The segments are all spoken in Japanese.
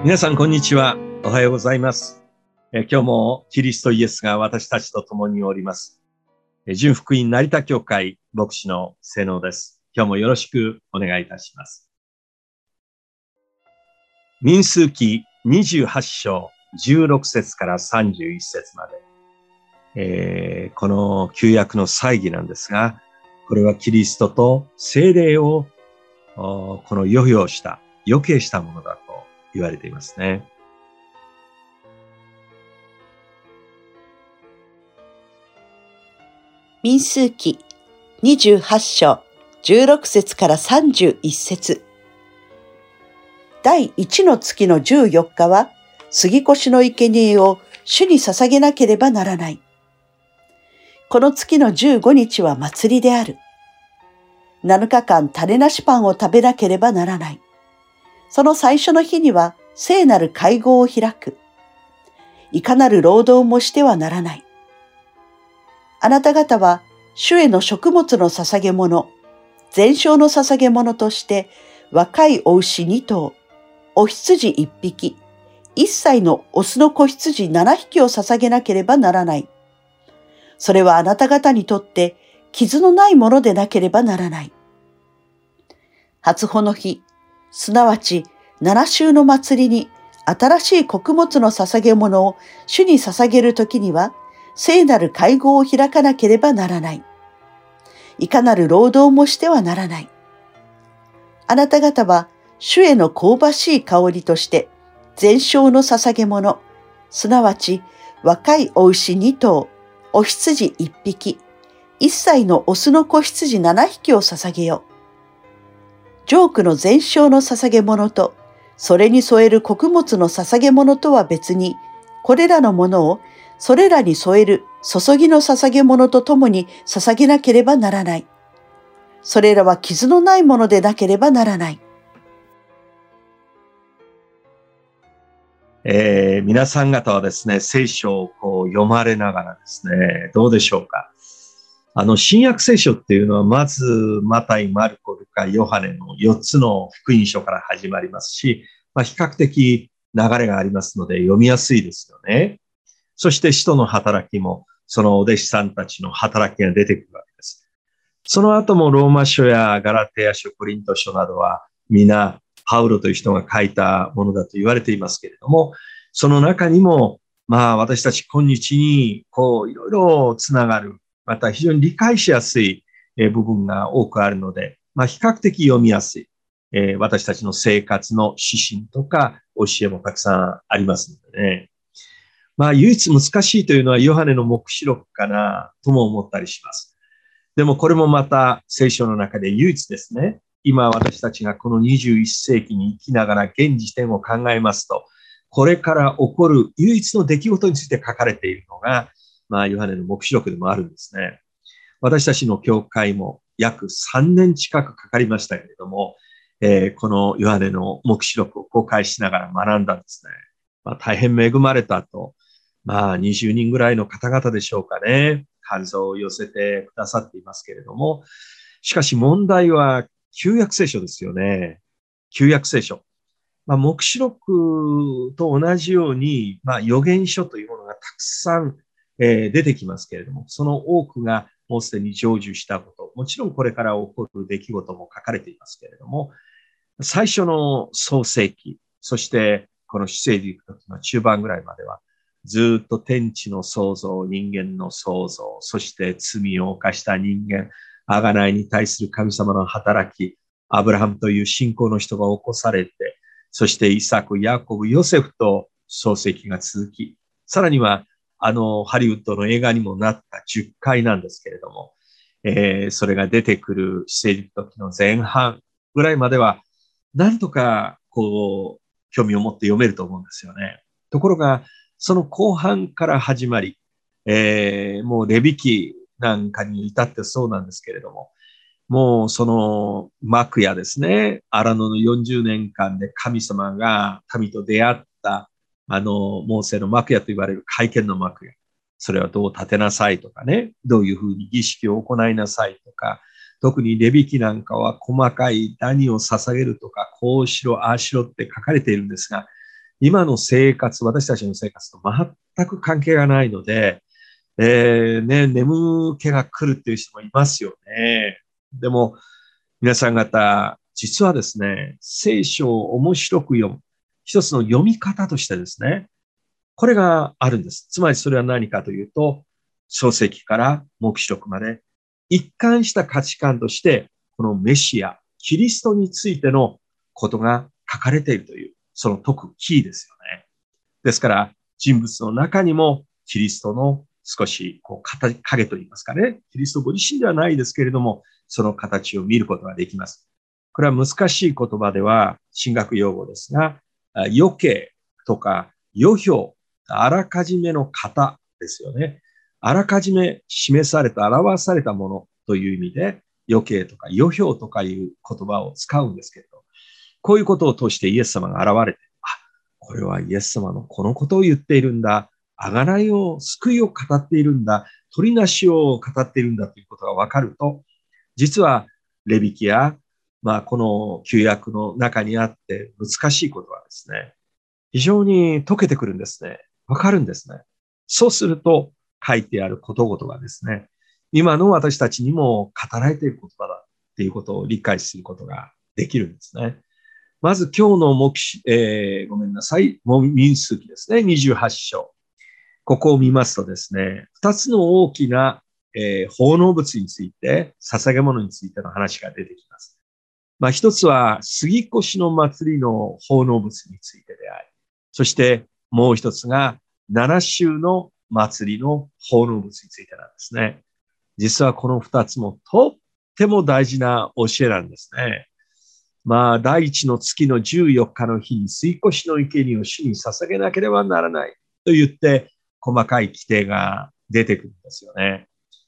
皆さん、こんにちは。おはようございます。今日もキリストイエスが私たちと共におります。純福音成田教会牧師の瀬能です。今日もよろしくお願いいたします。民数記28章16節から31節まで、この旧約の祭儀なんですが、これはキリストと聖霊をこの予計したものだと言われていますね。 民数記28章16節から31節。第1の月の14日は杉越の生贄を主に捧げなければならない。この月の15日は祭りである。7日間種なしパンを食べなければならない。その最初の日には聖なる会合を開く。いかなる労働もしてはならない。あなた方は主への食物の捧げ物、全焼の捧げ物として若いお牛2頭、お羊1匹、1歳のオスの子羊7匹を捧げなければならない。それはあなた方にとって傷のないものでなければならない。初穂の日、すなわち7週の祭りに新しい穀物の捧げ物を主に捧げるときには、聖なる会合を開かなければならない。いかなる労働もしてはならない。あなた方は主への香ばしい香りとして、全焼の捧げ物、すなわち若いお牛2頭、お羊1匹、1歳のオスの子羊7匹を捧げよ。ジョークの全焼の捧げ物と、それに添える穀物の捧げ物とは別に、これらのものをそれらに添える注ぎの捧げ物とともに捧げなければならない。それらは傷のないものでなければならない。 皆さん方はですね、聖書をこう読まれながらですね、どうでしょうか。新約聖書っていうのはまずマタイ、マルコ、ルカ、ヨハネの4つの福音書から始まりますし、比較的流れがありますので読みやすいですよね。そして使徒の働きもそのお弟子さんたちの働きが出てくるわけです。その後もローマ書やガラテヤ書、コリント書などは皆パウロという人が書いたものだと言われていますけれども、その中にも私たち今日にこういろいろつながる、また非常に理解しやすい部分が多くあるので、比較的読みやすい、私たちの生活の指針とか教えもたくさんありますのでね。唯一難しいというのはヨハネの黙示録かなとも思ったりします。でもこれもまた聖書の中で唯一ですね。今私たちがこの21世紀に生きながら現時点を考えますと、これから起こる唯一の出来事について書かれているのが、ヨハネの黙示録でもあるんですね。私たちの教会も約3年近くかかりましたけれども、このヨハネの黙示録を公開しながら学んだんですね。大変恵まれたと、20人ぐらいの方々でしょうかね。感想を寄せてくださっていますけれども、しかし問題は旧約聖書ですよね。旧約聖書。黙示録と同じように、預言書というものがたくさん、出てきますけれども、その多くがもうすでに成就したこと、もちろんこれから起こる出来事も書かれていますけれども、最初の創世記、そしてこの出エジプトの中盤ぐらいまでは、ずっと天地の創造、人間の創造、そして罪を犯した人間、贖いに対する神様の働き、アブラハムという信仰の人が起こされて、そしてイサク、ヤコブ、ヨセフと創世記が続き、さらにはハリウッドの映画にもなった10回なんですけれども、それが出てくる出エジプト記の前半ぐらいまでは、なんとかこう興味を持って読めると思うんですよね。ところが、その後半から始まり、もうレビ記なんかに至ってそうなんですけれども、もうその幕屋ですね、荒野の40年間で神様が民と出会ったモーセの幕屋と言われる会見の幕屋。それはどう建てなさいとかね、どういうふうに儀式を行いなさいとか、特にレビ記なんかは細かい何を捧げるとか、こうしろ、ああしろって書かれているんですが、 今の生活、私たちの生活と全く関係がないので、眠気が来るっていう人もいますよね。でも、皆さん方、実はですね、聖書を面白く読む、一つの読み方としてですね、これがあるんです。つまりそれは何かというと、創世記から黙示録まで、一貫した価値観として、このメシア、キリストについてのことが書かれているという、その解くキーですよね。ですから、人物の中にも、キリストの少し影といいますかね、キリストご自身ではないですけれども、その形を見ることができます。これは難しい言葉では、神学用語ですが、余計とか余表、あらかじめの型ですよね。あらかじめ示された、表されたものという意味で、余計とか余表とかいう言葉を使うんですけれど、こういうことを通してイエス様が現れて、これはイエス様のこのことを言っているんだ。贖いを、救いを語っているんだ。取りなしを語っているんだということが分かると、実はレビ記や、この旧約の中にあって難しいことはですね、非常に解けてくるんですね。わかるんですね。そうすると書いてあることごとがですね、今の私たちにも語られている言葉だっていうことを理解することができるんですね。まず今日のごめんなさい。民数記ですね。28章。ここを見ますとですね、二つの大きな、奉納物について、捧げ物についての話が出てきます。一つは杉越の祭りの奉納物についてであり、そしてもう一つが七週の祭りの奉納物についてなんですね。実はこの二つもとっても大事な教えなんですね。第一の月の14日の日に杉越の生贄を主に捧げなければならないと言って、細かい規定が出てくるんですよね。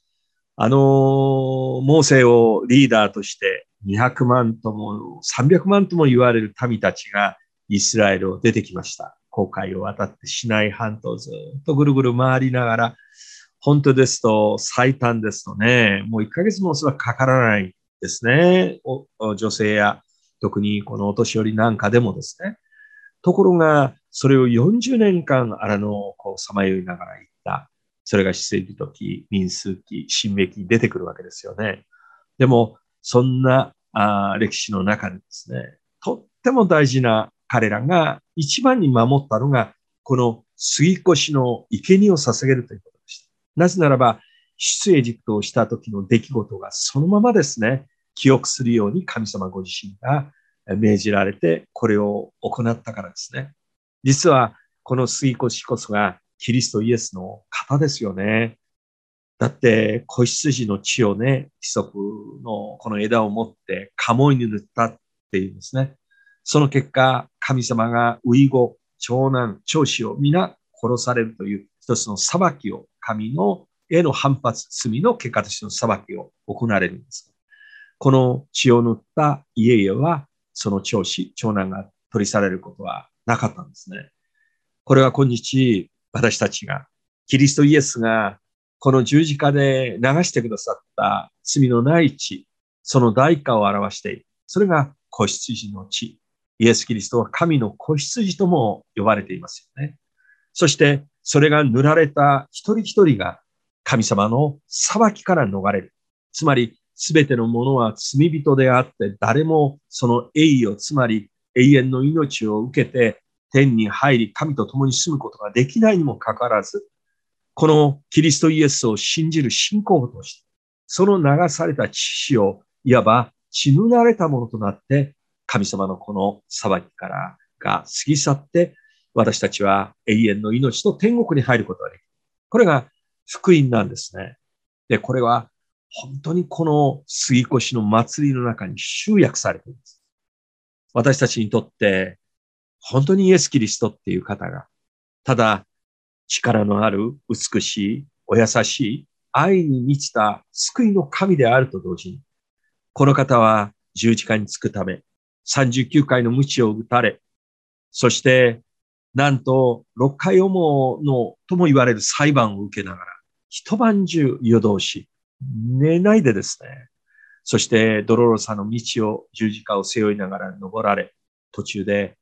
モーセをリーダーとして200万とも300万とも言われる民たちがイスラエルを出てきました。紅海を渡ってシナイ半島をずっとぐるぐる回りながら、本当ですと最短ですとね、もう1ヶ月もおそらくかからないですね。女性や特にこのお年寄りなんかでもですね。ところが、それを40年間さまよいながら行った。それが出エジプト記、民数記、新明記に出てくるわけですよね。でも、そんな歴史の中でですね、とっても大事な彼らが一番に守ったのが、この杉越の生贄を捧げるということでした。なぜならば、出エジプトをした時の出来事がそのままですね、記憶するように神様ご自身が命じられてこれを行ったからですね。実はこの杉越こそがキリストイエスの方ですよね。だって子羊の血をね、ヒソプのこの枝を持ってカモイに塗ったっていうんですね。その結果、神様が遺後、長男、長子を皆殺されるという一つの裁きを、神のへの反発、罪の結果としての裁きを行われるんです。この血を塗った家々は、その長子、長男が取り去られることはなかったんですね。これは今日、私たちが、キリストイエスがこの十字架で流してくださった罪のない血、その代価を表している。それが子羊の血。イエス・キリストは神の子羊とも呼ばれていますよね。そして、それが塗られた一人一人が神様の裁きから逃れる。つまり、すべてのものは罪人であって、誰もその栄誉を、つまり永遠の命を受けて、天に入り、神と共に住むことができないにもかかわらず、このキリストイエスを信じる信仰として、その流された血を、いわば血塗られたものとなって、神様のこの裁きからが過ぎ去って、私たちは永遠の命と天国に入ることができる。これが福音なんですね。で、これは本当にこの杉越の祭りの中に集約されています。私たちにとって本当にイエス・キリストっていう方が、ただ力のある美しい、お優しい、愛に満ちた救いの神であると同時に、この方は十字架につくため、39回の鞭を打たれ、そしてなんと6回思うのとも言われる裁判を受けながら、一晩中夜通し、寝ないでですね、そしてドロロサの道を十字架を背負いながら登られ、途中で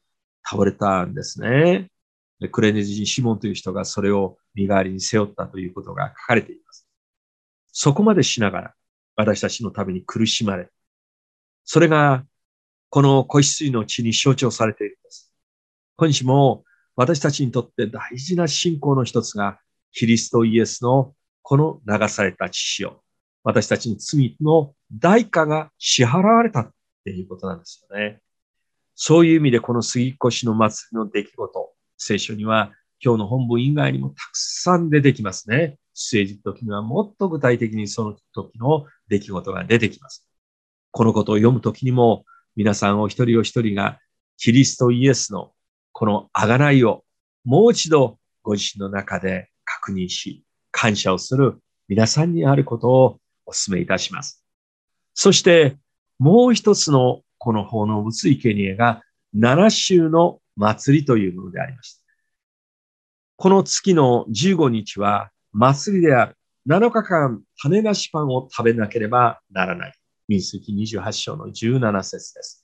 倒れたんですね。でクレネ人シモンという人がそれを身代わりに背負ったということが書かれています。そこまでしながら私たちのために苦しまれ、それがこの子羊の血に象徴されているんです。今日も私たちにとって大事な信仰の一つが、キリストイエスのこの流された血潮、私たちの罪の代価が支払われたっていうことなんですよね。そういう意味でこの杉越の祭りの出来事、聖書には今日の本文以外にもたくさん出てきますね。出エジプト記にはもっと具体的にその時の出来事が出てきます。このことを読む時にも皆さんお一人お一人がキリストイエスのこの贖いをもう一度ご自身の中で確認し、感謝をする皆さんにあることをお勧めいたします。そしてもう一つのこの奉納物生贄が7週の祭りというものでありました。この月の15日は祭りである。7日間種なしパンを食べなければならない。民数記28章の17節です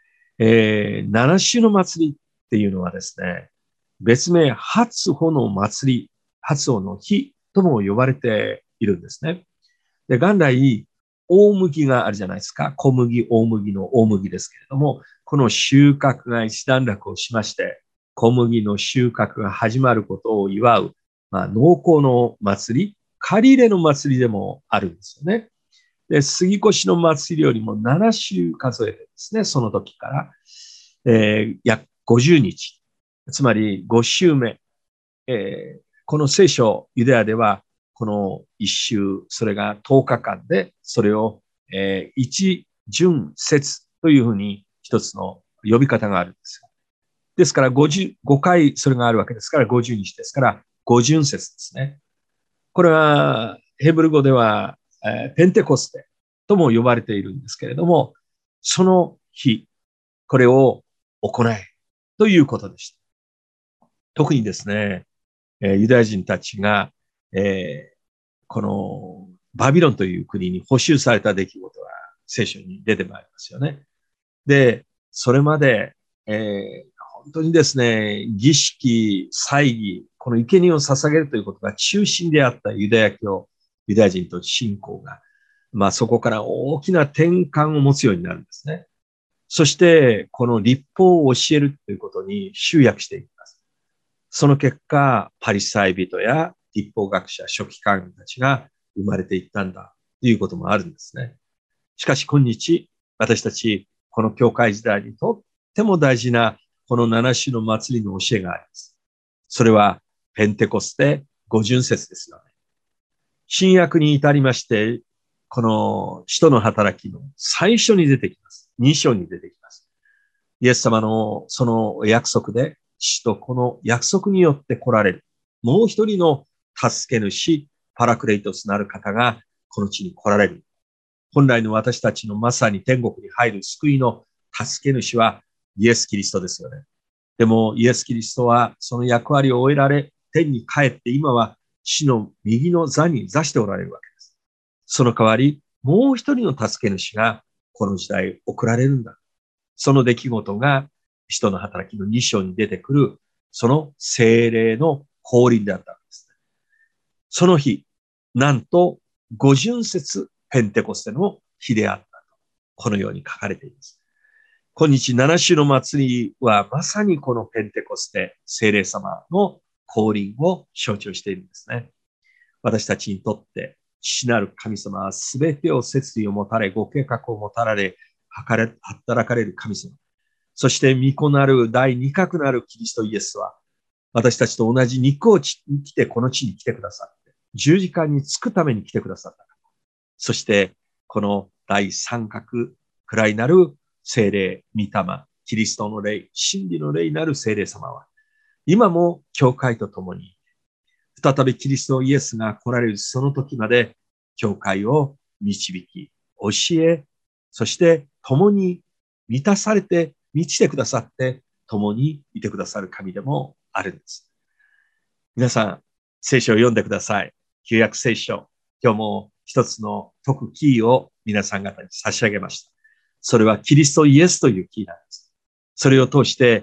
。7週の祭りっていうのはですね、別名初穂の祭り、初穂の日とも呼ばれているんですね。で、元来、大麦があるじゃないですか。小麦、大麦の大麦ですけれども、この収穫が一段落をしまして、小麦の収穫が始まることを祝う、農耕の祭り、借り入れの祭りでもあるんですよね。で、杉越の祭りよりも7週数えてですね、その時から、約50日、つまり5週目、この聖書、ユダヤでは、この1週、それが10日間で、それを、一巡節というふうに一つの呼び方があるんです。ですから5回それがあるわけですから50日ですから5巡節ですね。これはヘブル語では、ペンテコステとも呼ばれているんですけれども、その日、これを行えということでした。特にですね、ユダヤ人たちが、このバビロンという国に捕囚された出来事が聖書に出てまいりますよね。で、それまで、本当にですね、儀式、祭儀、この生贄を捧げるということが中心であったユダヤ教、ユダヤ人と信仰が、そこから大きな転換を持つようになるんですね。そして、この律法を教えるということに集約していきます。その結果、パリサイ人や律法学者、書記官たちが生まれていったんだということもあるんですね。しかし今日、私たち、この教会時代にとっても大事なこの7種の祭りの教えがあります。それはペンテコステ五巡節ですよね。新約に至りまして、この使徒の働きの最初に出てきます。2章に出てきます。イエス様のその約束で、父とこの約束によって来られる。もう一人の助け主、パラクレイトスなる方がこの地に来られる。本来の私たちのまさに天国に入る救いの助け主はイエス・キリストですよね。でもイエス・キリストはその役割を終えられ、天に帰って今は父の右の座に座しておられるわけです。その代わり、もう一人の助け主がこの時代送られるんだ。その出来事が使徒の働きの2章に出てくる、その聖霊の降臨であったわけです。その日、なんと五巡節ペンテコステの日であったと、このように書かれています。今日7種の祭りはまさにこのペンテコステ、聖霊様の降臨を象徴しているんですね。私たちにとって父なる神様はすべてを摂理を持たれ、ご計画を持たれ、働かれる神様。そして御子なる第二角なるキリストイエスは、私たちと同じ肉を着てこの地に来てくださって、十字架につくために来てくださった。そして、この第三角くらいなる聖霊、御霊、キリストの霊、真理の霊なる聖霊様は、今も教会と共に、再びキリストイエスが来られるその時まで、教会を導き、教え、そして共に満たされて、満ちてくださって、共にいてくださる神でもあるんです。皆さん、聖書を読んでください。旧約聖書。今日も一つの解くキーを皆さん方に差し上げました。それはキリストイエスというキーなんです。それを通して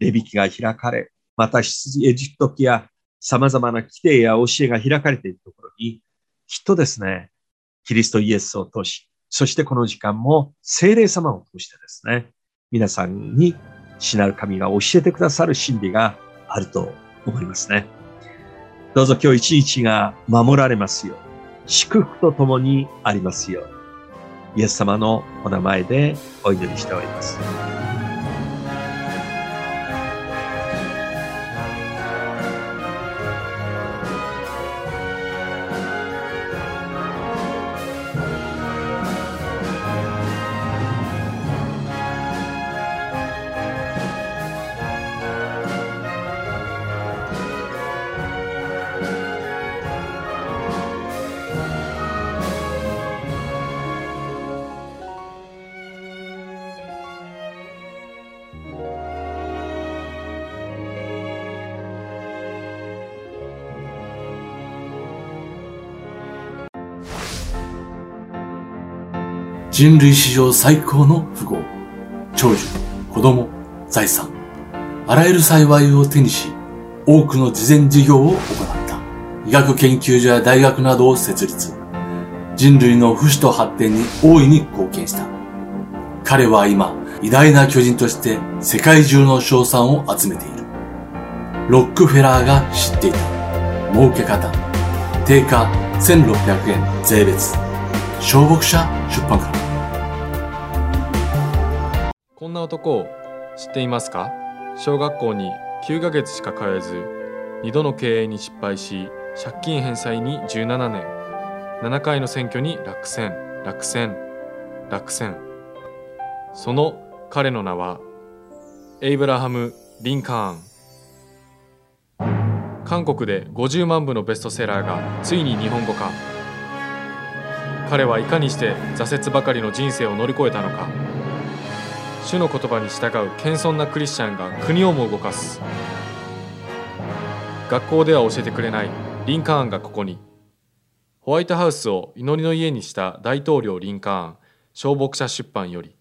レビ記が開かれ、また出エジプト記や様々な規定や教えが開かれているところに、きっとですね、キリストイエスを通し、そしてこの時間も聖霊様を通してですね、皆さんに主なる神が教えてくださる真理があると思いますね。どうぞ今日一日が守られますよう、祝福とともにありますよう、イエス様のお名前でお祈りしております。 人類史上最高の富豪、長寿、子供、財産、あらゆる幸いを手にし、多くの慈善事業を行った。医学研究所や大学などを設立。人類の不死と発展に大いに貢献した。彼は今、偉大な巨人として世界中の称賛を集めている。ロックフェラーが知っていた。儲け方。定価1600円税別。小牧者出版から。 こんな男を知っていますか？小学校に9ヶ月しか通えず、2度の経営に失敗し、借金返済に17年、7回の選挙に落選。その彼の名は、エイブラハム・リンカーン。韓国で50万部のベストセラーがついに日本語化。彼はいかにして挫折ばかりの人生を乗り越えたのか。主の言葉に従う謙遜なクリスチャンが国をも動かす。学校では教えてくれないリンカーンがここに。ホワイトハウスを祈りの家にした大統領リンカーン、小牧者出版より。